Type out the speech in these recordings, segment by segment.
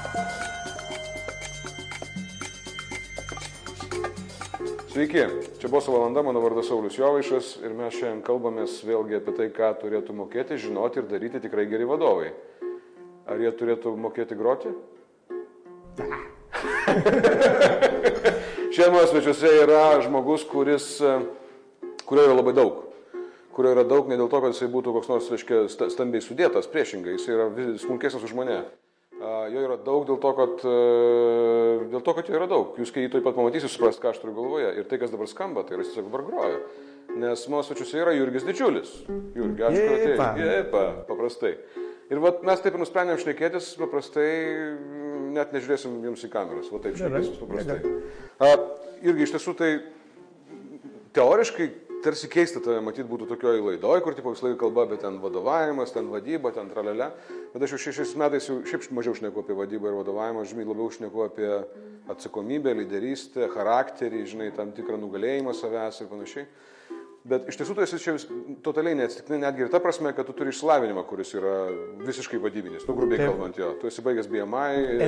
Sveiki, čia Boso valanda, mano vardas Saulius Jovaišas ir mes šiandien kalbamės vėlgi apie tai, ką turėtų mokėti, žinoti ir daryti tikrai geri vadovai. Ar jie turėtų mokėti groti? Šiandien mano svečiuose yra žmogus, kurio yra labai daug. Kurio yra daug ne dėl to, kad jisai būtų koks nors, reiškia, stambiai sudėtas, priešingai, jisai yra smulkesnis už mane. Jo yra daug dėl to, kad jo yra daug. Jūs, kai jį taip pat pamatysit, suprast, ką aš turiu galvoje. Ir tai, kas dabar skamba, tai yra jis tiesiog dabar groja. Nes mano svečiuose yra Jurgis Didžiulis. Jurgi, ačiū, kad atėjai. Paprastai. Ir vat mes taip ir nusprendėm šnekėtis, paprastai, net nežiūrėsim jums į kameras. Va taip šnekėsim paprastai. Irgi, iš tiesų, tai teoriškai tarsi keista tave matyti būtų tokioj laidoj, kur tipo visą laiką kalba apie ten vadovavimas, ten vadyba, ten tralele. Bet aš jau šiais metais jau šiaip mažiau šneku apie vadybą ir vadovavimą, žinai, labiau šneku apie atsakomybę, lyderystę, charakterį, žinai, tam tikrą nugalėjimą savęs ir panašiai. Bet iš tiesų tu esi čia totaliai neatsitiktinai, netgi ir ta prasme, kad tu turi išsilavinimą, kuris yra visiškai vadybinis, grubiai kalbant jo. Tu esi baigęs BMI,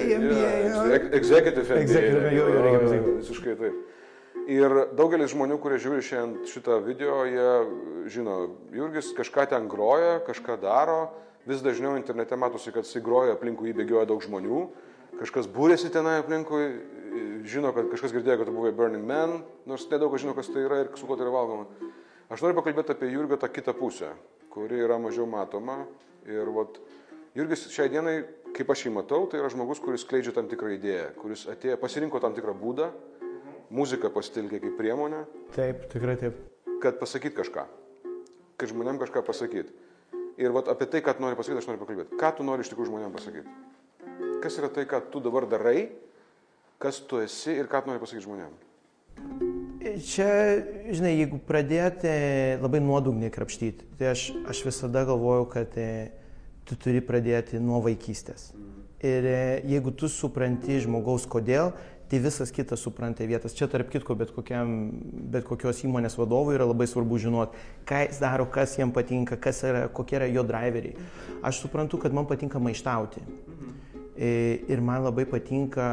Executive MBA, visiškai taip. Ir daugelis žmonių, kurie žiūri šiandien šitą video, jie žino, Jurgis kažką ten groja, kažką daro, vis dažniau internete matosi, kad jis groja, aplinkui jį bėgioja daug žmonių, kažkas būrėsi tenai aplinkui, žino, kad kažkas girdėjo, kad tu buvai Burning Man, nors nedaug kas žino, kas tai yra ir su kuo tai yra valgoma. Aš noriu pakalbėti apie Jurgio tą kitą pusę, kuri yra mažiau matoma. Ir vat, Jurgis šiai dienai, kaip aš jį matau, tai yra žmogus, kuris skleidžia tam tikrą idėją, kuris pasirinko tam tikrą būdą, muziką pasitelkė kaip priemonę. Taip, tikrai taip. Kad pasakyt kažką. Kad žmonėm kažką pasakyt. Ir vat apie tai, ką tu nori pasakyti, aš noriu pakalbėti. Ką tu nori iš tikrųjų žmonėm pasakyti? Kas yra tai, ką tu dabar darai, kas tu esi ir ką tu nori pasakyti žmonėm? Čia, žinai, jeigu pradėti labai nuodugniai krapštyti, tai aš visada galvoju, kad tu turi pradėti nuo vaikystės. Ir jeigu tu supranti žmogaus kodėl, tai visas kitas supranta vietas. Čia tarp kitko bet kokios įmonės vadovui yra labai svarbu žinoti, ką jis daro, kas jam patinka, kokie yra jo driveriai. Aš suprantu, kad man patinka maištauti. Ir man labai patinka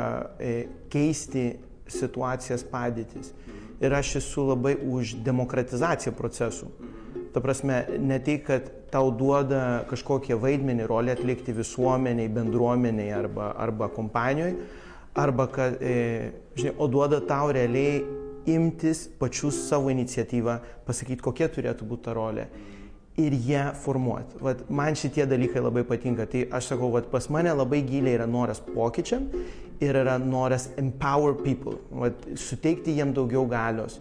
keisti situacijas, padėtis. Ir aš esu labai už demokratizaciją procesų. Ta prasme, ne tai, kad tau duoda kažkokią vaidmenį, rolę atlikti visuomeniai, bendruomeniai arba kompanijoje, arba kad, žinai, o duoda tau realiai imtis pačius savo iniciatyvą, pasakyti, kokia turėtų būti ta rolė ir ją formuoti. Vat, man šitie dalykai labai patinka. Tai aš sakau, vat, pas mane labai giliai yra noras pokyčiam ir yra noras empower people, vat, suteikti jiem daugiau galios.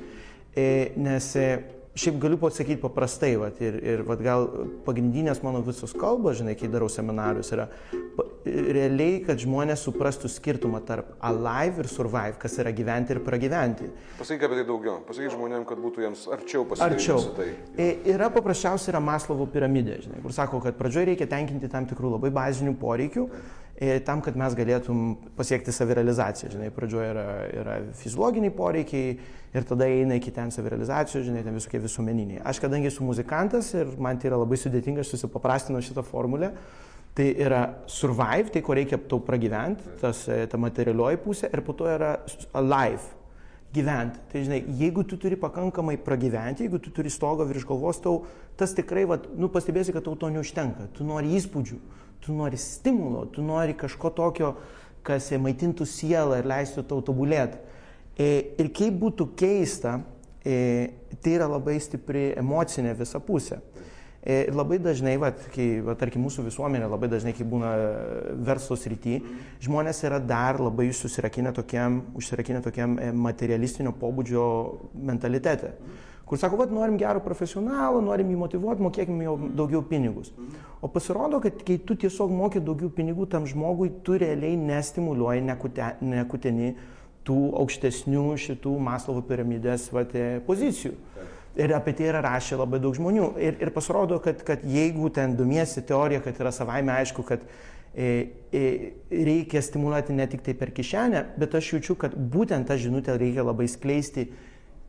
Nes šiaip galiu pasakyti paprastai, vat, ir vat, gal pagrindinės mano visos kalbos, žinai, kai darau seminarius, yra realiai, kad žmonės suprastų skirtumą tarp alive ir survive, kas yra gyventi ir pragyventi. Pasakyk apie tai daugiau. Pasakyk žmonėm, kad būtų jiems arčiau pasidaryti tai. Yra paprasčiausia Maslovo piramidė, žinai, kur sako, kad pradžioje reikia tenkinti tam tikrų labai bazinių poreikių, tam, kad mes galėtum pasiekti savirealizaciją. Žinai, pradžioje yra fiziologiniai poreikiai ir tada eina iki ten savirealizacijos, žinai, ten visokie visuomeniniai. Aš kadangi esu muzikantas ir man tai yra labai sudėtinga, aš susipaprastinu šitą formulę. Tai yra survive, tai ko reikia tau pragyventi, ta materialioji pusė, ir po to yra alive, gyventi. Tai žinai, jeigu tu turi pakankamai pragyventi, jeigu tu turi stogą virš galvos, tau tas tikrai, pastebėsi, kad tau to neužtenka. Tu nori įspūdžių, tu nori stimulo, tu nori kažko tokio, kas maitintų sielą ir leistų tau tobulėti. Ir kaip būtų keista, tai yra labai stipri emocinė visa pusė. Ir labai dažnai, tarkim, mūsų visuomenė labai dažnai, kai būna verslo srity, žmonės yra dar labai užsirakinę tokiam materialistinio pobūdžio mentalitete. Kur sako, norim gero profesionalo, norim jį motyvuoti, mokėkim jau daugiau pinigus. O pasirodo, kad kai tu tiesiog moki daugiau pinigų tam žmogui, tu realiai nestimuliuoji, nekuteni tų aukštesnių šitų Maslovo piramidės pozicijų. Ir apie tai yra rašę labai daug žmonių. Ir pasirodo, kad jeigu ten domiesi teorija, kad yra savaime aišku, kad reikia stimuliuoti ne tik tai per kišenę, bet aš jaučiu, kad būtent tą žinutę reikia labai skleisti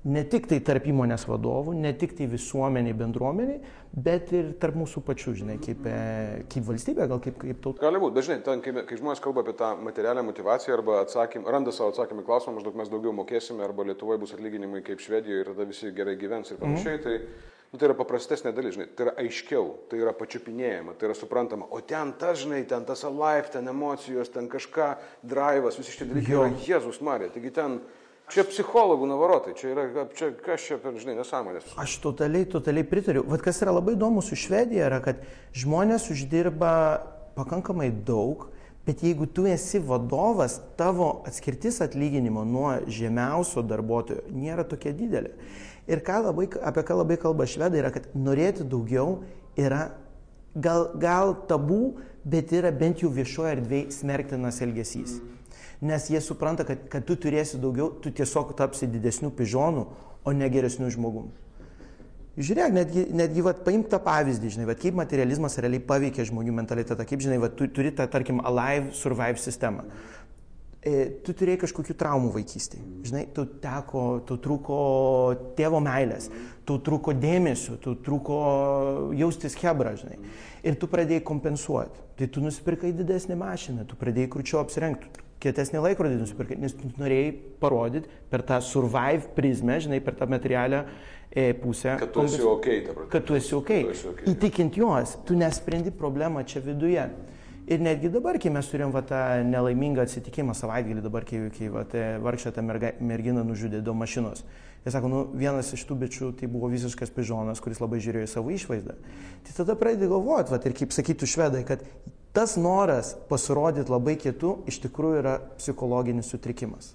Ne tik tai tarp įmonės vadovų, ne tik tai visuomeniai, bendruomeniai, bet ir tarp mūsų pačių, žinai, kaip valstybė, gal kaip tauta. Gali būti, bet žinai, ten, kai žmonės kalba apie tą materialią motivaciją arba randa savo atsakymą į klausimą, maždaug mes daugiau mokėsime arba Lietuvoje bus atlyginimai kaip Švedijoje ir tada visi gerai gyvens ir panašiai, tai yra paprastesnė dalis, žinai, tai yra aiškiau, tai yra pačiupinėjama, tai yra suprantama, o ten tas, žinai, ten tas alive, ten emocijos, ten kažką, drivas, visi šitie dalykai yra Jėzus Marija, taigi ten čia psichologų navarotai, kas čia per, žinai, nesąmonės. Aš totaliai pritariu. Vat kas yra labai įdomu su Švedija, yra, kad žmonės uždirba pakankamai daug, bet jeigu tu esi vadovas, tavo atskirtis atlyginimo nuo žemiausio darbuotojo nėra tokia didelė. Ir apie ką labai kalba švedai, yra, kad norėti daugiau yra gal tabų, bet yra bent jau viešoje erdvėje smerktinas elgesys. Nes jie supranta, kad tu turėsi daugiau, tu tiesiog tapsi didesnių pižonų, o ne geresnių žmogų. Žiūrėk, netgi paimk tą pavyzdį, žinai, kaip materializmas realiai paveikia žmonių mentalitetą, kaip, žinai, tu turi tą, tarkim, alive, survive sistemą. Tu turėjai kažkokių traumų vaikystėje, žinai, tau trūko tėvo meilės, tau trūko dėmesio, tau trūko jaustis chebra, žinai. Ir tu pradėjai kompensuoti. Tai tu nusipirkai didesnį mašiną, tu pradėjai krūčiau apsirengti, kietesnį laikrodį nusipirkai, nes tu norėjai parodyti per tą survive prizmę, žinai, per tą materialią pusę. Kad tu esi okei, ta prasme. Kad tu esi okei. Įtikint juos, tu nesprendi problemą čia viduje. Ir netgi dabar, kai mes turim tą nelaimingą atsitikimą savaitgalį, dabar, kai vargšė ta mergina nužudė dėl mašinos. Jie sako, vienas iš tų bičių tai buvo visiškas pižonas, kuris labai žiūrėjo į savo išvaizdą. Tai tada pradedi galvoti, ir kaip sakytų švedai, kad tas noras pasirodyti labai kietu iš tikrųjų yra psichologinis sutrikimas.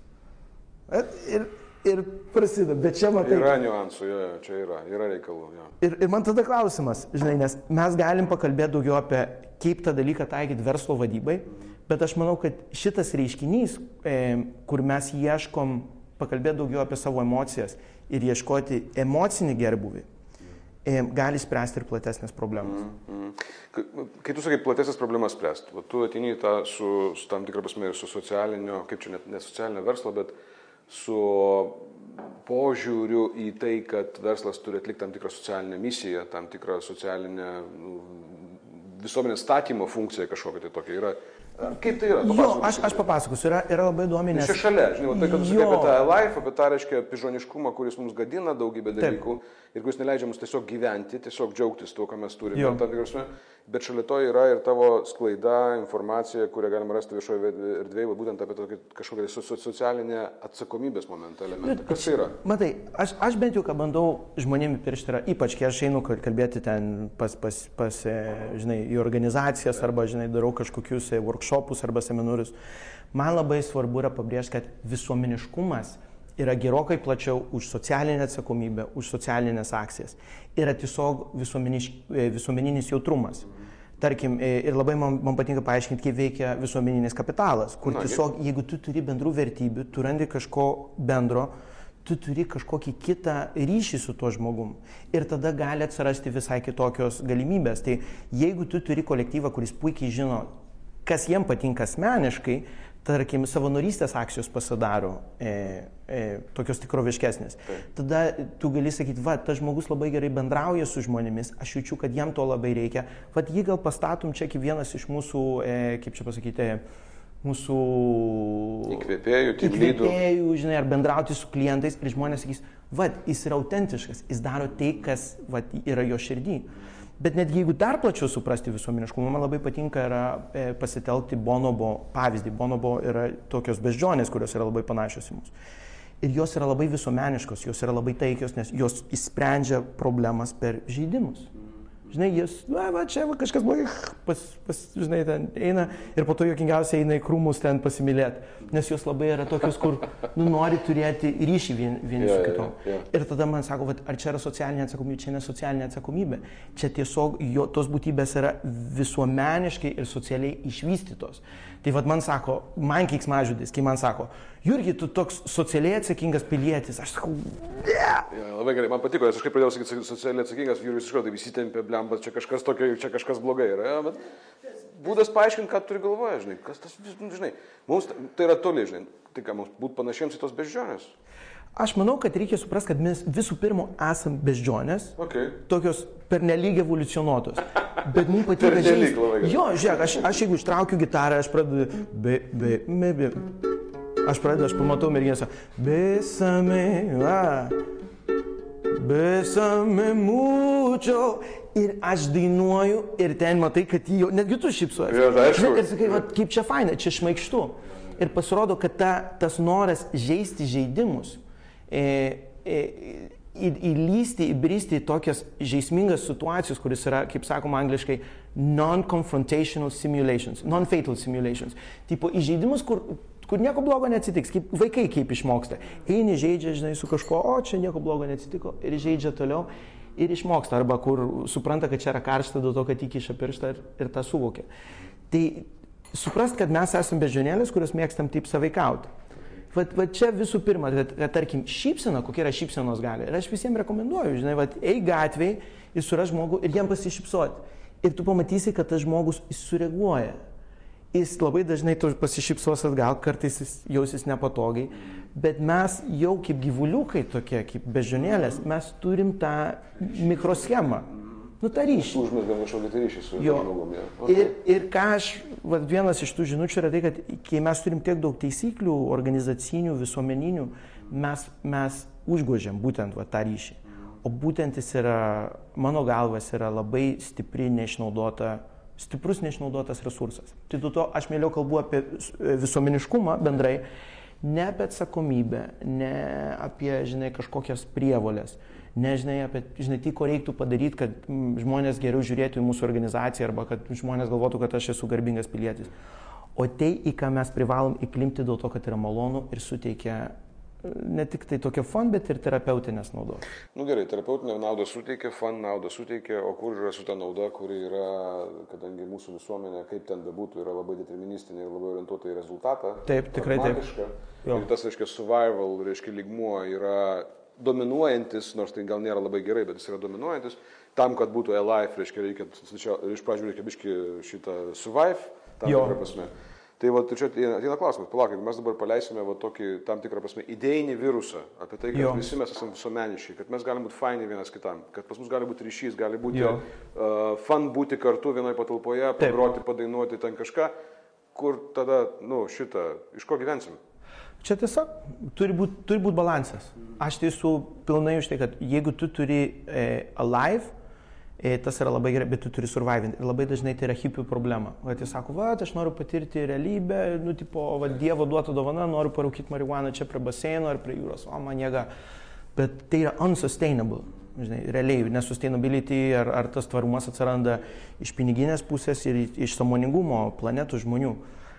Ir prasideda, bet čia matai. Yra niuansų, čia yra reikalų. Jo. Ir man tada klausimas, žinai, nes mes galim pakalbėti daugiau apie kaip tą dalyką taikyti verslo vadybai, bet aš manau, kad šitas reiškinys, kur mes ieškom pakalbėti daugiau apie savo emocijas ir ieškoti emocinį gerbuvį, gali spręsti ir platesnės problemas. Kai tu sakai platesnės problemas spręsti, tu ateini tą su tam tikrą prasme ir su socialinio, kaip čia ne socialinio verslo, bet su požiūriu į tai, kad verslas turi atlikti tam tikrą socialinę misiją, tam tikrą socialinę visuomenės statymo funkciją kažkokia tai tokia yra. Kaip tai yra? Jo, aš papasakosiu, yra labai įdomi, nes... Čia šalia, žinai, tai, kad tu sakai apie tą life, apie tą, reiškia, pižoniškumą, kuris mums gadina daugybę dalykų ir kuris neleidžia mums tiesiog gyventi, tiesiog džiaugtis tuo, ką mes turime. Bet šalia to yra ir tavo sklaida, informacija, kurią galima rasti viešoje erdvėje, būtent apie tokį kažkokią socialinę atsakomybės momentą, elementą. Kas tai yra? Matai, aš bent jau, ką bandau žmonėms piršti, yra ypač, kai aš einu kalbėti ten žinai, į organizacijas arba, žinai, darau kažkokius workshopus arba seminarus, man labai svarbu yra pabrėžti, kad visuomeniškumas yra gerokai plačiau už socialinę atsakomybę, už socialinės akcijas. Yra tiesiog visuomeninis jautrumas. Tarkim, ir labai man patinka paaiškinti, kaip veikia visuomeninis kapitalas, kur tiesiog, jeigu tu turi bendrų vertybių, tu randi kažko bendro, tu turi kažkokį kitą ryšį su tuo žmogum. Ir tada gali atsirasti visai kitokios galimybės. Tai jeigu tu turi kolektyvą, kuris puikiai žino, kas jiem patinka asmeniškai, tarkim, savanorystės akcijos pasidaro tokios tikroviškesnės. Tada tu gali sakyti, tas žmogus labai gerai bendrauja su žmonėmis, aš jaučiu, kad jam to labai reikia. Jį gal pastatom čia kaip vienas iš mūsų, kaip čia pasakyti, mūsų įkvėpėjų, žinai, ar bendrauti su klientais ir žmonės sakys, jis yra autentiškas, jis daro tai, kas yra jo širdį. Bet netgi jeigu dar plačiau suprasti visuomeniškumą, man labai patinka yra pasitelkti Bonobo pavyzdį. Bonobo yra tokios beždžionės, kurios yra labai panašios į mus. Ir jos yra labai visuomeniškos, jos yra labai taikios, nes jos išsprendžia problemas per žaidimus. Žinai, jis, čia kažkas blogai, žinai, ten eina ir po to juokingiausiai eina į krūmus ten pasimylėti. Nes jos labai yra tokios, kur nori turėti ryšį vieni su kitom. Ir tada man sako, ar čia yra socialinė atsakomybė, čia ne socialinė atsakomybė. Čia tiesiog tos būtybės yra visuomeniškai ir socialiai išvystytos. Tai man sako, man keiksmažodis, kai man sako, Jurgi, tu toks socialiai atsakingas pilietis. Aš sakau, ne. Ja, labai gerai, man patiko, nes aš kaip pradėjau sakyti socialiai atsakingas, Jurgis iš karto įsitempė, blemba, čia kažkas tokio, čia kažkas blogai yra. Ja, bet būdas paaiškinti, ką turi galvoje, žinai, kas tas, žinai, mums tai yra toli, žinai, tai ką mums būtų panašiems į tos beždžionės. Aš manau, kad reikia suprasti, kad mes visų pirma esam beždžionės, tokios pernelyg evoliucionuotos. Bet mums patinka žaisti. Jo, žiūrėk, aš jeigu ištraukiu gitarą, aš pradedu aš pamatau merginesą. Bésame mucho. Ir aš dainuoju ir ten matai, kad jį jau, netgi tu šypsojies. Ir sakai, kaip čia faina, čia šmaikštu. Ir pasirodo, kad tas noras žaisti žaidimus, įlysti, įbristi į tokias žaismingas situacijas, kuris yra, kaip sakoma angliškai, non-confrontational simulations, non-fatal simulations. Tipo, į žaidimus, kur nieko blogo neatsitiks, kaip vaikai kaip išmoksta. Eini, žaidžia, žinai, su kažko, o čia nieko blogo neatsitiko, ir žaidžia toliau ir išmoksta. Arba kur supranta, kad čia yra karšta dėl to, kad įkiša pirštą ir tą suvokia. Tai suprast, kad mes esame beždžionėlės, kurios mėgstam taip sąveikauti. Va čia visų pirma, kad tarkim, šypsena, kokia yra šypsenos gali. Ir aš visiems rekomenduoju, žinai, eik gatvėj ir suras žmogų ir jam pasišypsoti. Ir tu pamatysi, kad tas žmogus sureaguoja. Jis labai dažnai tu pasišypsos atgal, kartais jis jausis nepatogiai. Bet mes jau kaip gyvuliukai tokie, kaip beždžionėlės, mes turim tą mikroschemą. Nu, tą ryšį. Užmesgam kažkokį ryšį su žmogumi. Ir ką vienas iš tų žinučių yra tai, kad kai mes turim tiek daug taisyklių, organizacinių, visuomeninių, mes užgožiam būtent tą ryšį. O būtent jis yra, mano galvas, yra labai stiprus neišnaudotas resursas. Tai dėl to aš mieliau kalbu apie visuomeniškumą bendrai, ne apie atsakomybę, ne apie, žinai, kažkokias prievolės. Nežinai, tai, ko reiktų padaryti, kad žmonės geriau žiūrėtų į mūsų organizaciją arba kad žmonės galvotų, kad aš esu garbingas pilietis. O tai, į ką mes privalom įklimpti dėl to, kad yra malonu ir suteikia ne tik tai tokia fun, bet ir terapeutinės naudos. Nu gerai, terapeutinė nauda suteikia, fun nauda suteikia, o kur yra su ta nauda, kuri yra, kadangi mūsų visuomenė, kaip ten bebūtų, yra labai deterministinė ir labai orientuota į rezultatą. Taip, tikrai taip. Ir tas, reiškia, survival, reiškia, lygmuo yra dominuojantis, nors tai gal nėra labai gerai, bet jis yra dominuojantis. Tam, kad būtų alive, reiškia, reikia, iš pradžių reikia biškį šitą survive, tam tikrą prasme. Tai va, čia ateina klausimas, palaukit, mes dabar paleisime va tokį, tam tikrą prasme, idėjinį virusą apie tai, kad visi mes esame visuomeniški, kad mes galim būti faini vienas kitam, kad pas mus gali būti ryšys, gali būti fun būti kartu vienoje patalpoje, pagroti, padainuoti ten kažką, kur tada, iš ko gyvensim? Čia tiesiog turi būt balansas. Aš tai esu pilnai už tai, kad jeigu tu turi alive, tas yra labai gerai, bet tu turi surviving. Ir labai dažnai tai yra hipių problema. Jis sako, aš noriu patirti realybę, Dievo duota dovana, noriu parūkyti marihuaną čia prie baseino ar prie jūros, o man jėga. Bet tai yra unsustainable. Žinai, realiai, nesustainability ar tas tvarumas atsiranda iš piniginės pusės ir iš sąmoningumo planetų žmonių.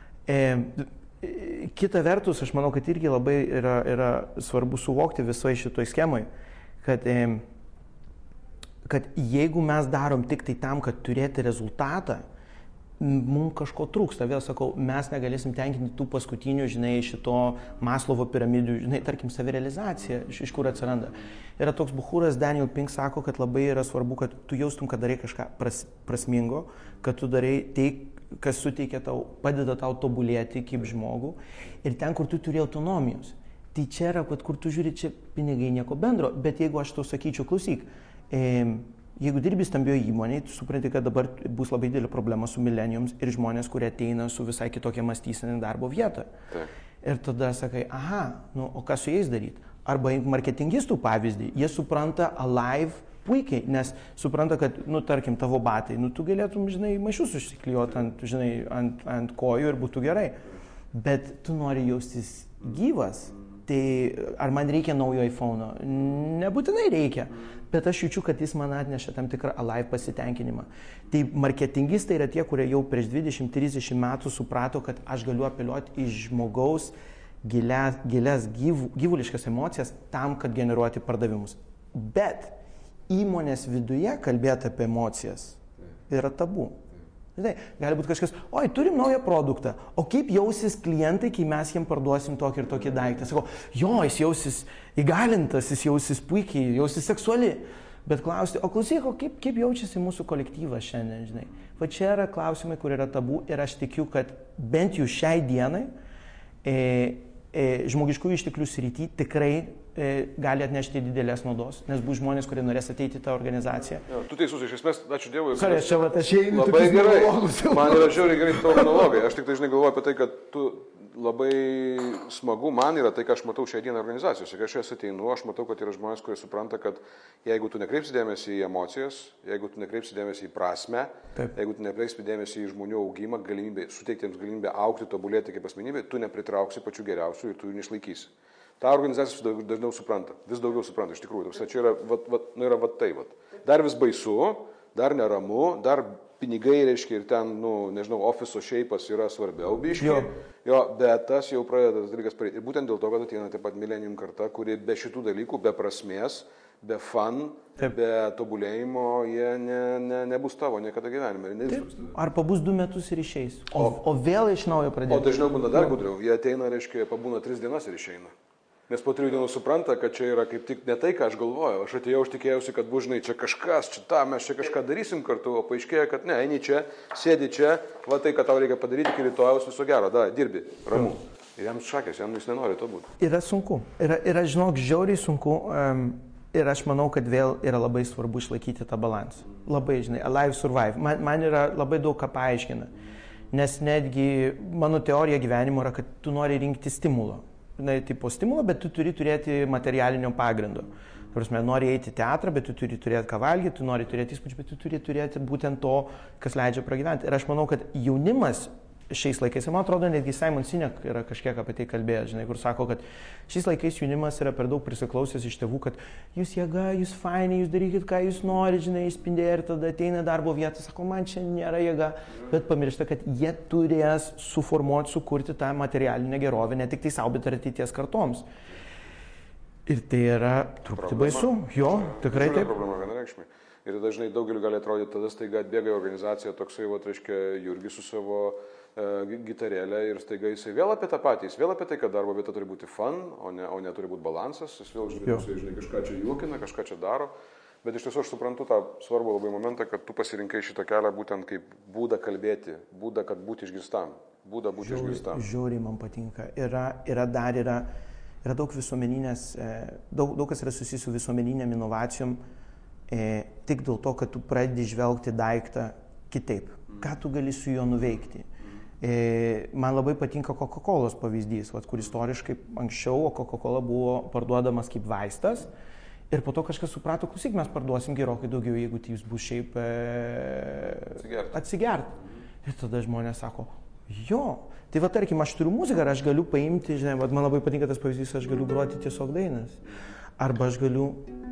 Kita vertus, aš manau, kad irgi labai yra svarbu suvokti visoje šitoj schemai, kad jeigu mes darom tik tai tam, kad turėti rezultatą, mums kažko trūksta. Vėl sakau, mes negalėsim tenkinti tų paskutinių, žinai, šito Maslovo piramidų, žinai, tarkim, savirealizacija, iš kur atsiranda. Yra toks buchūras, Daniel Pink sako, kad labai yra svarbu, kad tu jaustum, kad darai kažką prasmingo, kad tu darai tai, kas suteikia tau, padeda tau tobulėti kaip žmogų ir ten, kur tu turi autonomijos. Tai čia yra, kur tu žiūri, čia pinigai nieko bendro, bet jeigu aš tau sakyčiau, klausyk, jeigu dirbi stambioje įmonėje, tu supranti, kad dabar bus labai didelė problema su millenniums ir žmonės, kurie ateina su visai kitokia mąstysena į darbo vietą. Ir tada sakai, o ką su jais daryti? Arba marketingistų pavyzdį, jie supranta alive puikiai, nes supranta, kad, tarkim, tavo batai, tu galėtum, žinai, maišus užsiklijuoti ant kojų ir būtų gerai. Bet tu nori jaustis gyvas. Tai ar man reikia naujo iPhone'o? Nebūtinai reikia. Bet aš jaučiu, kad jis man atneša tam tikrą alive pasitenkinimą. Tai marketingistai yra tie, kurie jau prieš 20-30 metų suprato, kad aš galiu apeliuoti į žmogaus gilias gyvuliškas emocijas tam, kad generuoti pardavimus. Bet įmonės viduje kalbėti apie emocijas yra tabu. Žinai, gali būti kažkas, turim naują produktą, o kaip jausis klientai, kai mes jiems parduosim tokį ir tokį daiktą? Sako, jis jausis įgalintas, jis jausis puikiai, jausis seksuali. Bet klausti, klausyk, kaip jaučiasi mūsų kolektyvas šiandien, žinai? Va čia yra klausimai, kur yra tabu ir aš tikiu, kad bent jau šiai dienai žmogiškųjų išteklių srity tikrai gali atnešti didelės naudos, nes bus žmonės, kurie norės ateiti į tą organizaciją. Ja, tu teisus, iš esmės, ačiū Dievui. Sorry, aš einu labai gerai. Man yra žiauriai gerai tavo monologai. Aš tik tai, žinai, galvoju apie tai, kad tu labai smagu man yra tai, ką aš matau šią dieną organizacijose. Kai aš jas ateinu, aš matau, kad yra žmonės, kurie supranta, kad jeigu tu nekreipsi dėmesį į emocijas, jeigu tu nekreipsi dėmesį į prasmę, jeigu tu nekreipsi dėmesį į žmonių augimą, suteikti jiems galimybę augti, tobulėti kaip asmenybė, tu nepritrauksi pačių geriausių ir tu jų neišlaikysi. Ta organizacija dažniau supranta, vis daugiau supranta, iš tikrųjų. Čia yra tai. Dar vis baisu, dar neramu, dar pinigai, reiškia, ir ten, nežinau, ofiso šeipas yra svarbiau biškiai, bet tas jau pradeda tas dalykas praeiti. Ir būtent dėl to, kad ateina taip pat millennium karta, kuri be šitų dalykų, be prasmės, be fun, be tobulėjimo, jie nebus tavo niekada gyvenime. Ar pabus 2 metus ir išeis, o vėl iš naujo pradės. O dažniau būna dar gudriau, jie ateina, reiškia, pabūna 3 dienas ir išeina. Nes po 3 dienų supranta, kad čia yra kaip tik ne tai, ką aš galvojau. Aš atėjau, aš tikėjausi, kad bus, žinai, čia kažkas, mes čia kažką darysim kartu, o paaiškėjo, kad ne, eini čia, sėdi čia, va tai, kad tau reikia padaryti iki rytojaus, viso gero, dirbi, ramu. Ir jam šakės, jis nenori to būti. Yra sunku, yra žinok, žiauriai sunku ir aš manau, kad vėl yra labai svarbu išlaikyti tą balansą. Labai, žinai, alive, survive. Man yra labai daug ką paaiškina. Nes netgi mano teorija gyvenimo yra, kad tu nori rinkti stimulo. Tipo stimulo, bet tu turi turėti materialinio pagrindo. Prasme, nori eiti į teatrą, bet tu turi turėti ką valgyti, tu nori turėti įspūdžių, bet tu turi turėti būtent to, kas leidžia pragyventi. Ir aš manau, kad jaunimas šiais laikais, ir man atrodo, netgi Simon Sinek yra kažkiek apie tai kalbėjęs, žinai, kur sako, kad šiais laikais jaunimas yra per daug prisiklausęs iš tėvų, kad jūs jėga, jūs fainiai, jūs darykit, ką jūs norite, žinai, išspindėję ir tada ateina darbo vietą, sako, man čia nėra jėga, bet pamiršta, kad jie turės suformuoti, sukurti tą materialinę gerovę, ne tik tai savo, bet ir ateities kartoms. Ir tai yra truputį baisu. Jo, tikrai taip. Problema vienareikšmiai. Ir dažnai daugeliu gali atrodyti, tada staiga atbėga į organizaciją toksai, reiškia, Jurgis su savo gitarėlę ir staiga jisai vėl apie tą patį, jis vėl apie tai, kad darbo vieta turi būti fun, o ne turi būti balansas, jis vėl žinai, kažką čia juokina, kažką čia daro, bet iš tiesų aš suprantu tą svarbų labai momentą, kad tu pasirinkai šitą kelią būtent kaip būdą kalbėti, būdą, kad būti išgirstam, būdą būti išgirstam. Žiauriai man patinka. Yra daug visuomeninės, daug kas yra susijęs su visuomeniniam inovacijom, tik dėl to, kad tu pradedi žvelgti daiktą kitaip. Ką tu gali su juo nuveikti? Man labai patinka Coca-Colos pavyzdys, kur istoriškai anksčiau Coca-Cola buvo parduodamas kaip vaistas ir po to kažkas suprato, klausyk, mes parduosim gerokai daugiau, jeigu tai jūs bus šiaip atsigert. Ir tada žmonės sako, jo, tai tarkim, aš turiu muziką ir aš galiu paimti, žinai, man labai patinka tas pavyzdys, aš galiu groti tiesiog dainas. Arba aš galiu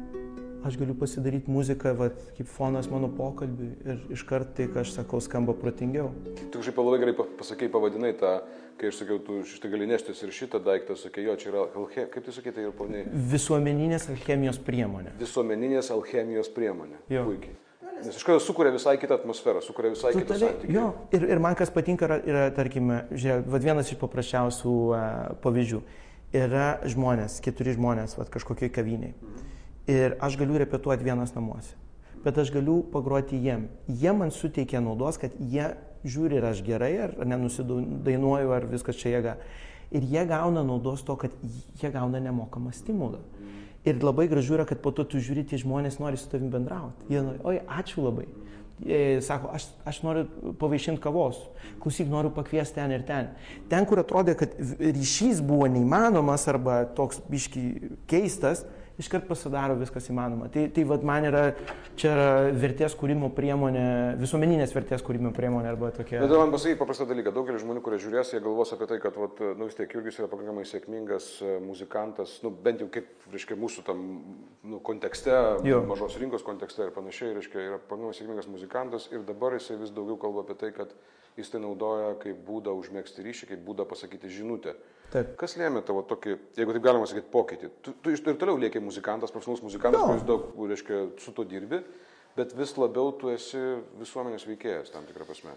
pasidaryti muziką, kaip fonas mano pokalbiui ir iškart tai, ką aš sakau, skamba protingiau. Tu kažkaip labai gerai pasakei, pavadinai tą, kai aš sakiau, tu šitą gali neštis ir šitą daiktą, sakai, jo, čia yra, kaip tu sakai, tai yra pavadinai? Visuomeninės alchemijos priemonė. Visuomeninės alchemijos priemonė. Jo. Puikiai. Nes iš karto sukuria visai kitą atmosferą, sukuria visai kitą santykį. Jo, ir man kas patinka yra tarkime, žiūrėk, vienas iš paprasčiausių pavyzdžių. Yra žmonės, 4 žmonės, kažkokioj kaviniai. Ir aš galiu repetuoti vienas namuose, bet aš galiu pagroti jiem. Jie man suteikia naudos, kad jie žiūri, ar aš gerai, ar nenusidainuoju, ar viskas čia jėga. Ir jie gauna naudos to, kad jie gauna nemokamą stimulą. Ir labai gražu yra, kad po to tu žiūri, tie žmonės nori su tavim bendrauti. Jie nori, oi, ačiū labai. Jie sako, aš noriu pavaišinti kavos, klausyk, noriu pakviesti ten ir ten. Ten, kur atrodė, kad ryšys buvo neįmanomas arba toks biški keistas, iškart pasidaro viskas įmanoma. Tai man yra, čia yra vertės kūrimo priemonė, visuomeninės vertės kūrimo priemonė arba tokia. Bet man pasakyk paprastą dalyką, daugelis žmonių, kurie žiūrės, jie galvos apie tai, kad vis tiek Jurgis yra pakankamai sėkmingas muzikantas, bent jau kaip, reiškia, mūsų tam kontekste, mažos rinkos kontekste ir panašiai, reiškia, yra pakankamai sėkmingas muzikantas ir dabar jisai vis daugiau kalba apie tai, kad jis tai naudoja kaip būdą užmegzti ryšį, kaip būdą pasakyti žinutę. Taip. Kas lėmė tavo tokį, jeigu taip galima sakyti, pokytį? Tu ir toliau lieki muzikantas, profesionalus muzikantas, kuris daug, reiškia, su to dirbi, bet vis labiau tu esi visuomenės veikėjas tam tikrą prasme.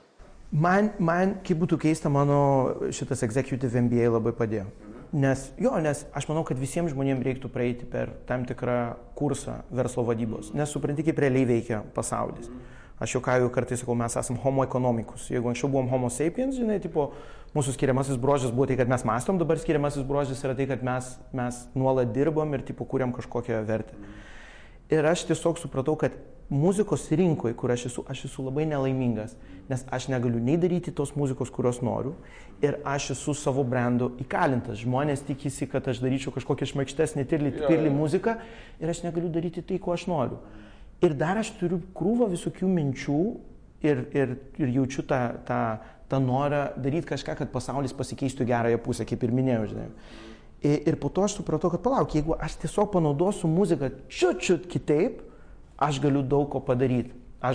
Man, kaip būtų keista, mano šitas Executive MBA labai padėjo. Nes aš manau, kad visiems žmonėms reiktų praeiti per tam tikrą kursą verslo vadybos, nes supranti, kaip realiai veikia pasaulis. Aš juokauju kartais, sakau, mes esame homo economicus. Jeigu anksčiau buvom homo sapiens, žinai, tipo, mūsų skiriamasis bruožas buvo tai, kad mes mąstom, dabar skiriamasis bruožas yra tai, kad mes nuolat dirbam ir tipo, kuriam kažkokią vertę. Ir aš tiesiog supratau, kad muzikos rinkoje, kur aš esu labai nelaimingas, nes aš negaliu nei daryti tos muzikos, kurios noriu, ir aš esu savo brandu įkalintas. Žmonės tikisi, kad aš daryčiau kažkokią šmaikštesnį pirlį muziką ir aš negaliu daryti tai, ko aš noriu. Ir dar aš turiu krūvą visokių minčių ir jaučiu tą norą daryti kažką, kad pasaulis pasikeistų gerąją pusę, kaip ir minėjau, žinai. Ir po to aš supratau, kad palauk, jeigu aš tiesiog panaudosiu muziką čiut kitaip, aš galiu daug ko padaryti. Aš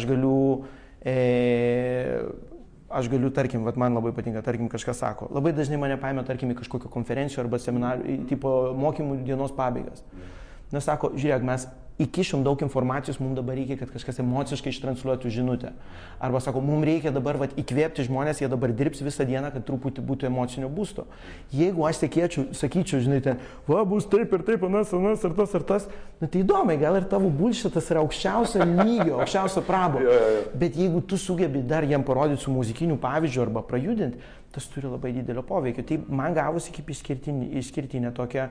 galiu, tarkim, man labai patinka, tarkim, kažkas sako. Labai dažnai mane paėmė, tarkim, į kažkokią konferenciją arba seminarų, tipo mokymų dienos pabaigas. Nes sako, žiūrėk, mes įkišom daug informacijos, mums dabar reikia, kad kažkas emociškai ištransliuotų žinutę. Arba sako, mums reikia dabar įkvėpti žmonės, jie dabar dirbs visą dieną, kad truputį būtų emocinio būsto. Jeigu aš sakyčiau, žinai, ten, bus taip ir taip, anas ir tas, nu tai įdomi, gal ir tavo bullshitas yra aukščiausio lygio, aukščiausio prabo. Bet jeigu tu sugebi dar jam parodyti su muzikiniu pavyzdžiu arba prajudinti, tas turi labai didelio poveikio. Tai man gavosi kaip išskirtinė tokia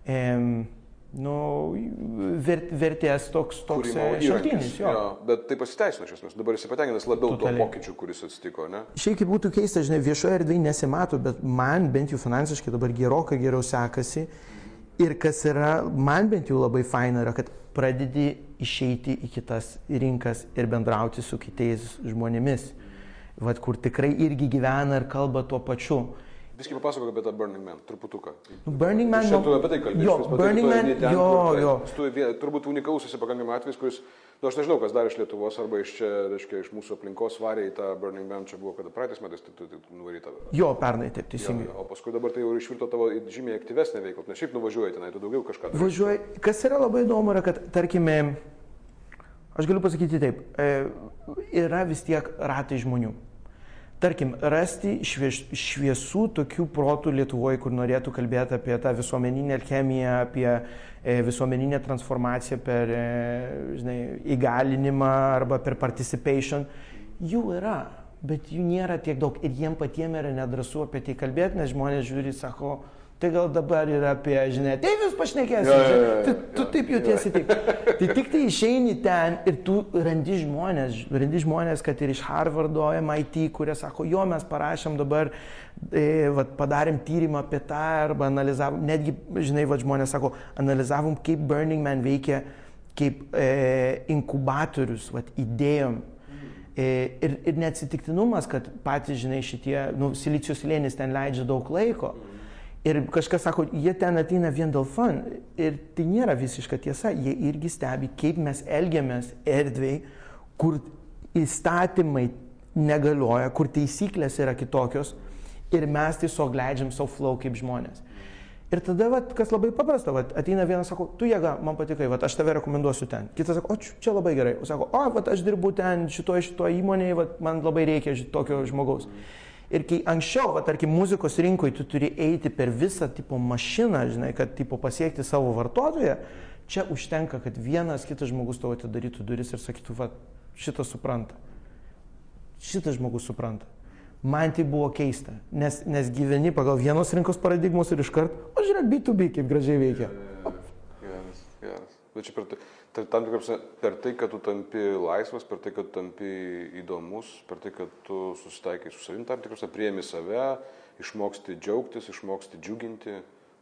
vertės toks šaltinis. Bet tai pasiteisino iš esmės. Dabar esi patenkintas labiau tuo pokyčiu, kuris atsitiko, ne? Šiaip kaip būtų keista, žinai, viešoje erdvėje nesimato, bet man bent jau finansiškai dabar gerokai geriau sekasi. Ir kas yra, man bent jau labai faina yra, kad pradedi išeiti į kitas rinkas ir bendrauti su kitais žmonėmis. Vat, kur tikrai irgi gyvena ir kalba tuo pačiu. Viskai papasakok apie tą Burning Man, truputuką. Burning Man, tu apie tai kalbėjai. Jo, Burning Man, jo. Tu turbūt unikalus esi pakankamai atvejis, kuris, aš nežinau, kas dar iš Lietuvos arba iš čia, reiškia, iš mūsų aplinkos varė į tą Burning Man, čia buvo kada praeitais metais, tu nuvaryta. Jo, pernai, taip, teisingai. O paskui dabar tai jau išvirto tavo žymiai aktyvesnė veikla, nes šiaip nuvažiuoji tenai, tu daugiau kažką darai. Važiuoji, kas yra labai įdomu, yra, kad, tarkime, aš galiu pasakyti taip, yra vis tiek ratai žmonių. Tarkim, rasti šviesų tokių protų Lietuvoje, kur norėtų kalbėti apie tą visuomeninę alchemiją, apie visuomeninę transformaciją per įgalinimą arba per participation. Jų yra, bet jų nėra tiek daug ir jiem patiem yra nedrąsu apie tai kalbėti, nes žmonės žiūri, sako, tai gal dabar yra apie, žinai, ateivius pašnekėsi, tu taip jautiesi taip. Tai tik tai išeini ten ir tu randi žmonės, kad ir iš Harvardo, MIT, kurie sako, jo, mes parašėm dabar, padarėm tyrimą apie tą arba analizavom, netgi, žinai, žmonės sako, analizavom, kaip Burning Man veikia, kaip inkubatorius, idėjom. Ir neatsitiktinumas, kad patys, žinai, šitie, silicio slėnis ten leidžia daug laiko. Ir kažkas sako, jie ten ateina vien dėl fun. Ir tai nėra visiška tiesa. Jie irgi stebi, kaip mes elgiamės erdvėj, kur įstatymai negalioja, kur taisyklės yra kitokios ir mes tiesiog leidžiam savo flow kaip žmonės. Ir tada, kas labai paprasta, ateina vienas, sako, tu jėga, man patikai, aš tave rekomenduosiu ten. Kitas sako, čia labai gerai. O sako, aš dirbu ten šito įmonėje, man labai reikia tokio žmogaus. Ir kai anksčiau, tarkim, muzikos rinkoje tu turi eiti per visą tipo mašiną, žinai, kad tipo pasiekti savo vartotoją, čia užtenka, kad vienas kitas žmogus tavo atidarytų duris ir sakytų, šitas supranta. Šitas žmogus supranta. Man tai buvo keista, nes gyveni pagal vienos rinkos paradigmos ir iškart, žiūrėk, B2B kaip gražiai veikia. Geras. Bet čia per tai, kad tu tampi laisvas, per tai, kad tu tampi įdomus, per tai, kad tu susitaikai su savim, tam tikrose priemi save, išmoksti džiaugtis, išmoksti džiuginti.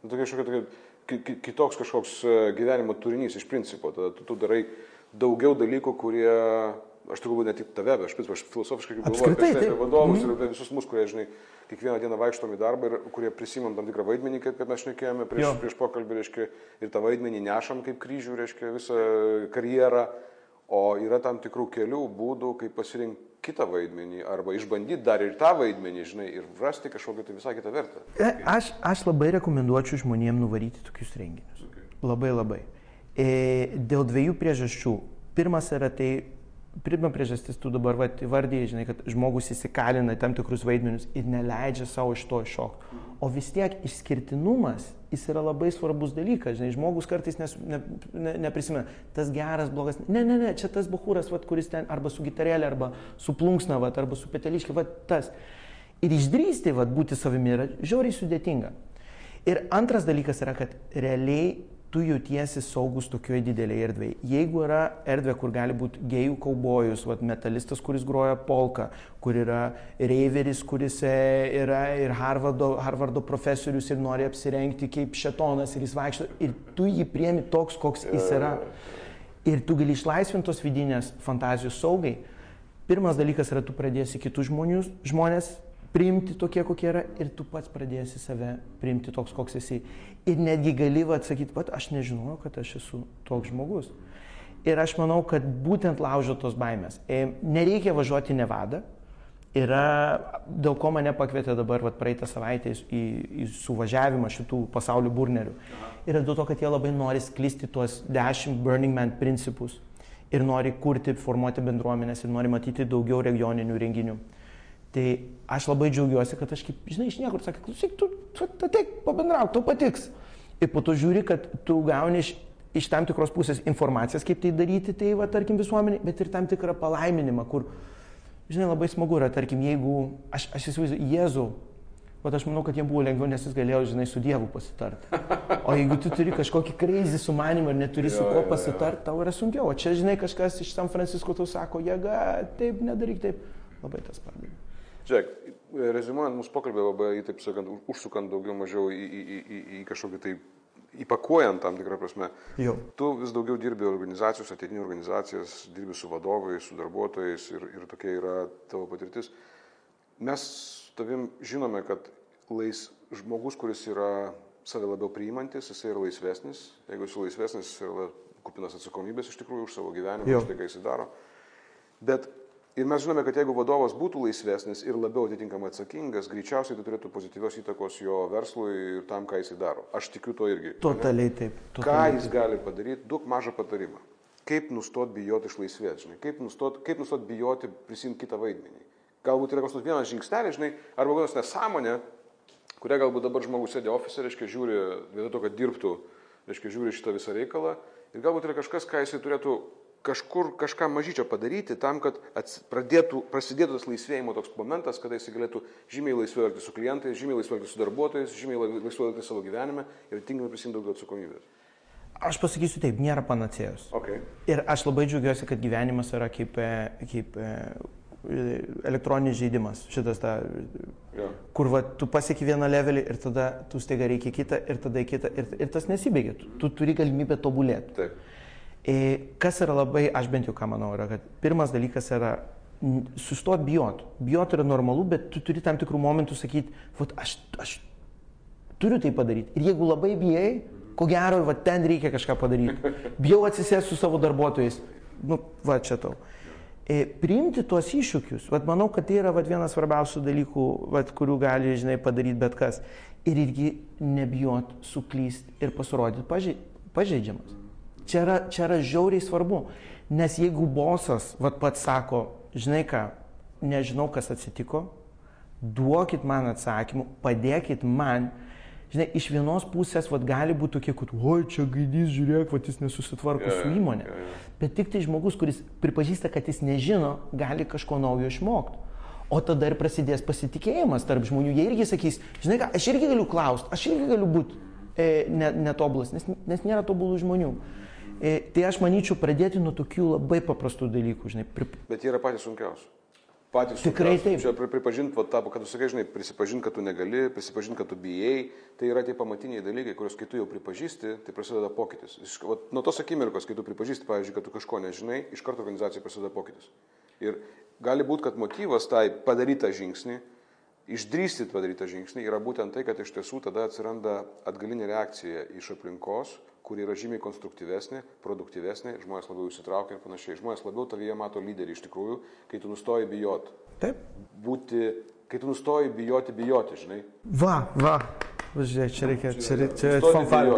Kitoks kažkoks gyvenimo turinys iš principo. Tada tu darai daugiau dalykų, kurie, aš turbūt ne tik tave, bet aš filosofiškai galvoju apie vadovus ir apie visus mus, kurie, žinai, kiekvieną dieną vaikštom į darbą ir kurie prisimam tam tikrą vaidmenį, kaip mes šnekėjome prieš pokalbį, reiškia, ir tą vaidmenį nešam kaip kryžių, reiškia, visą karjerą, o yra tam tikrų kelių būdų, kaip pasirinkti kitą vaidmenį arba išbandyti dar ir tą vaidmenį, žinai, ir rasti kažkokią tai visai kitą vertę. Aš labai rekomenduočiau žmonėms nuvaryti tokius renginius. Labai. Dėl dviejų priežasčių. Pirma priežastis, tu dabar vardėjai, žinai, kad žmogus įsikalina tam tikrus vaidmenius ir neleidžia savo iš to iššokti. O vis tiek išskirtinumas, jis yra labai svarbus dalykas, žinai, žmogus kartais neprisimena, tas geras, blogas, ne, čia tas bachūras, vat, kuris ten arba su gitarėlė, arba su plunksna, vat, arba su peteliškė, vat, tas. Ir išdrįsti vat, būti savimi yra žiauriai sudėtinga. Ir antras dalykas yra, kad realiai tu jautiesi saugus tokioje didelėje erdvėje. Jeigu yra erdvė, kur gali būti gėjų kaubojus, metalistas, kuris groja polką, kur yra reiveris, kuris yra ir Harvardo profesorius ir nori apsirengti kaip šetonas ir jis vaikšto, ir tu jį priemi toks, koks jis yra. Ir tu gali išlaisvinti tos vidinės fantazijos saugai. Pirmas dalykas yra, tu pradėsi kitus žmonės priimti tokie, kokie yra, ir tu pats pradėsi save priimti toks, koks esi. Ir netgi gali atsakyti, aš nežinojau, kad aš esu toks žmogus. Ir aš manau, kad būtent laužo tos baimės. Nereikia važiuoti į Nevadą. Yra, dėl ko mane pakvietė dabar praeitą savaitę į suvažiavimą šitų pasaulio burnerių. Yra dėl to, kad jie labai nori sklisti tuos 10 Burning Man principus ir nori kurti, formuoti bendruomenės ir nori matyti daugiau regioninių renginių. Tai aš labai džiaugiuosi, kad aš kaip, žinai, iš niekur sakai, klausyk, tu ateik, pabendrauk, tau patiks. Ir po to žiūri, kad tu gauni iš tam tikros pusės informacijas, kaip tai daryti, tai tarkim visuomenė, bet ir tam tikrą palaiminimą, kur, žinai, labai smagu yra, tarkim, jeigu, aš įsivaizduoju, Jėzų, aš manau, kad jiems buvo lengviau, nes jis galėjo, žinai, su Dievu pasitarti. O jeigu tu turi kažkokį crazy sumanimą ir neturi su kuo pasitarti, tau yra sunkiau. O čia, žinai, kažkas iš San Francisco tau sako, jėga, taip, nedaryk taip, labai tas padeda. Žiūrėk, reziumuojant mūsų pokalbį labai, taip sakant, užsukant daugiau mažiau į kažkokį tai, įpakuojant tam tikrą prasme. Jau. Tu vis daugiau dirbi organizacijos, ateitinių organizacijas, dirbi su vadovais, su darbuotojais ir tokia yra tavo patirtis. Mes tavim žinome, kad žmogus, kuris yra save labiau priimantis, jisai yra laisvesnis. Jeigu esi laisvesnis, jis yra kupinas atsakomybės iš tikrųjų už savo gyvenimą, už tai, ką jis daro. Bet ir mes žinome, kad jeigu vadovas būtų laisvesnis ir labiau atitinkamai atsakingas, greičiausiai tai turėtų pozityvios įtakos jo verslui ir tam, ką jis daro. Aš tikiu to irgi. Totaliai taip. Ką jis gali padaryti? Duok mažą patarimą. Kaip nustot bijoti išlaisvėti, žinai? Kaip nustot bijoti prisimti kitą vaidmenį? Galbūt yra kažkoks vienas žingsnelis, žinai, arba kokios nesąmonė, kurią galbūt dabar žmogus sėdė ofise, reiškia, žiūri, vietoj to, kad dirbtų, reiškia, žiūri šitą visą reikalą. Ir galbūt yra kažkas, ką jisai turėtų kažką mažyčio padaryti tam, kad prasidėtų tas laisvėjimo toks momentas, kada jis galėtų žymiai laisviau elgtis su klientais, žymiai laisviau elgtis su darbuotojais, žymiai laisviau elgtis savo gyvenime ir tinkamai prisimti daugiau atsakomybės. Aš pasakysiu taip, nėra panacėjos. Okay. Ir aš labai džiaugiuosi, kad gyvenimas yra kaip elektroninis žaidimas. Šitas kur tu pasieki vieną levelį ir tada tu staiga reikia kitą ir tada kitą ir tas nesibaigia. Tu turi galimybę tobulėti. Taip. Kas yra labai, aš bent jau ką manau, yra, kad pirmas dalykas yra sustot bijot. Bijot yra normalu, bet tu turi tam tikrų momentų sakyti, aš turiu tai padaryti. Ir jeigu labai bijai, ko gero, ten reikia kažką padaryti. Bijau atsisėsti su savo darbuotojais. Čia tau. Priimti tuos iššūkius. Manau, kad tai yra vienas svarbiausių dalykų, kurių gali, žinai, padaryti bet kas. Ir irgi nebijot suklysti ir pasirodyti pažeidžiamas. Čia yra žiauriai svarbu, nes jeigu bosas pats sako, žinai ką, nežinau, kas atsitiko, duokit man atsakymų, padėkit man, žinai, iš vienos pusės gali būti tokie, kad, oi, čia gaidys, žiūrėk, jis nesusitvarko su įmonė, bet tik tai žmogus, kuris pripažįsta, kad jis nežino, gali kažko naujo išmokti. O tada ir prasidės pasitikėjimas tarp žmonių, jie irgi sakys, žinai ką, aš irgi galiu klausti, aš irgi galiu būti netobulas, nes nėra tobulų žmonių. Tai aš manyčiau pradėti nuo tokių labai paprastų dalykų, žinai. Bet jie yra patys sunkiausi. Tikrai taip. Čia pripažinti, kad tu sakai, žinai, prisipažinti, kad tu negali, prisipažinti, kad tu bijai, tai yra tie pamatiniai dalykai, kuriuos kai tu jau pripažįsti, tai prasideda pokytis. Nuo tos akimirkos, kai tu pripažįsti, pavyzdžiui, kad tu kažko nežinai, iš karto organizacija prasideda pokytis. Ir gali būti, kad motyvas tai padarytą žingsnį, išdrįsti padarytą žingsnį yra būtent tai, kad iš tiesų tada atsiranda atgalinė reakcija iš aplinkos, kuri yra žymiai konstruktyvesnė, produktyvesnė, žmonės labiau įsitraukia ir panašiai. Žmonės labiau tavyje mato lyderį iš tikrųjų, kai tu nustoji bijoti. Taip. Kai tu nustoji bijoti, žinai. Žiūrėk, čia reikia, čia fanfarė.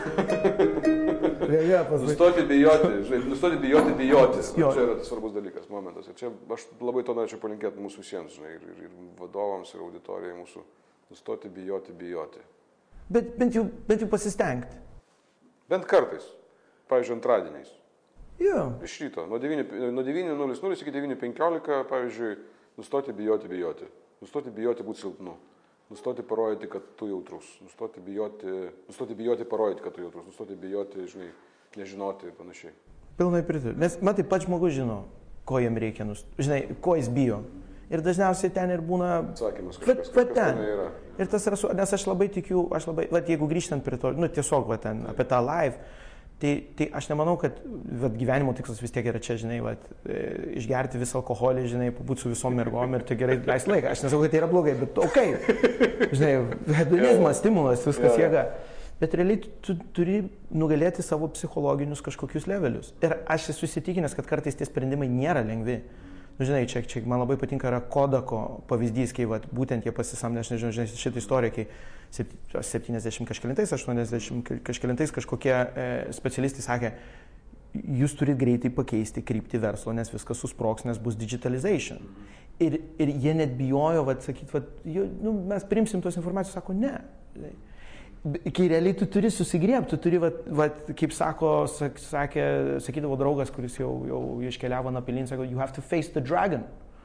Nustoti bijoti. Čia yra svarbus dalykas, momentas. Ir čia aš labai to norėčiau palinkėti mūsų visiems, žinai, ir vadovams, ir auditorijai mūsų. Nustoti bijoti. Bet bent jau pasistengti. Bent kartais. Pavyzdžiui, antradieniais. Jo. Iš ryto. Nuo 9:00 iki 9:15, pavyzdžiui, nustoti bijoti. Nustoti bijoti būti silpnu. Nustoti parodyti, kad tu jautrus. Nustoti bijoti parodyti, kad tu jautrus. Nustoti bijoti, žinai, nežinoti ir panašiai. Pilnai pritariu. Nes matai, pats žmogus žino, ko jam reikia, žinai, ko jis bijo. Ir dažniausiai ten ir būna... Atsakymas kažkas ten yra. Ir tas yra, nes aš labai tikiu, jeigu grįžtant prie to, tiesiog ten apie tą live, tai aš nemanau, kad gyvenimo tikslas vis tiek yra čia, žinai, išgerti visą alkoholį, žinai, būti su visom mergom ir tai gerai leisti laiką. Aš nesakau, kad tai yra blogai, bet žinai, hedonizmas, stimulas, viskas jėga. Bet realiai tu turi nugalėti savo psichologinius kažkokius levelius. Ir aš esu įsitikinęs, kad kartais tie sprendimai nėra lengvi. Žinai, čia man labai patinka yra Kodako pavyzdys, kai būtent jie pasisamdė, aš nežinau, šitą istoriją, kai 70 kažkelintais, 80 kažkelintais kažkokie specialistai sakė, jūs turite greitai pakeisti kryptį verslo, nes viskas susproks, nes bus digitalization. Ir jie net bijojo, sakyti, mes priimsim tos informacijos, sako, ne. Kai realiai tu turi susigriebti, tu turi, kaip sakydavo draugas, kuris jau iškeliavo nuo pilin, sako, you have to face the dragon.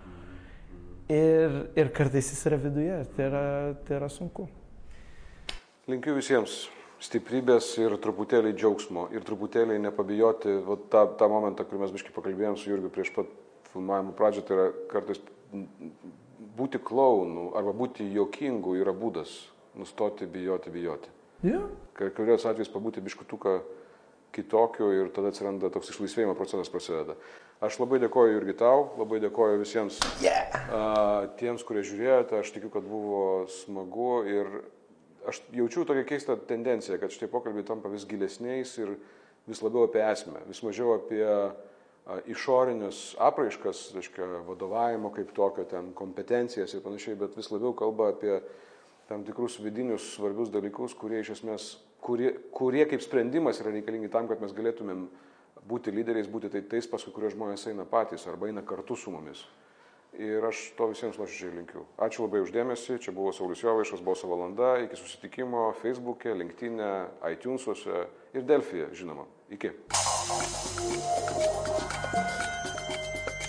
Ir kartais jis yra viduje, tai yra sunku. Linkiu visiems stiprybės ir truputėlį džiaugsmo ir truputėlį nepabijoti, tą momentą, kurį mes biškai pakalbėjom su Jurgiu prieš pat filmavimo pradžią, tai yra kartais būti klaunu arba būti juokingu yra būdas. Nustoti bijoti. Yeah. Kurios atvejais pabūti biškutuką kitokiu ir tada atsiranda toks išlaisvėjimo procesas prasideda. Aš labai dėkoju Jurgi tau, labai dėkoju visiems tiems, kurie žiūrėjote, aš tikiu, kad buvo smagu ir aš jaučiu tokią keistą tendenciją, kad šitie pokalbiai tampa vis gilesniais ir vis labiau apie esmę, vis mažiau apie išorinius apraiškas, reiškia, vadovavimo kaip tokio, ten kompetencijas ir panašiai, bet vis labiau kalba apie tam tikrus vidinius svarbius dalykus, kurie iš esmės, kurie kaip sprendimas yra reikalingi tam, kad mes galėtumėm būti lyderiais, būti tais, paskui kurie žmonės eina patys arba eina kartu su mumis. Ir aš to visiems nuoširdžiai linkiu. Ačiū labai uždėmesį, čia buvo Saulius Jovaišas, Boso valanda, iki susitikimo Facebook'e, LinkedIn'e, iTunes'uose ir Delfy'e, žinoma. Iki.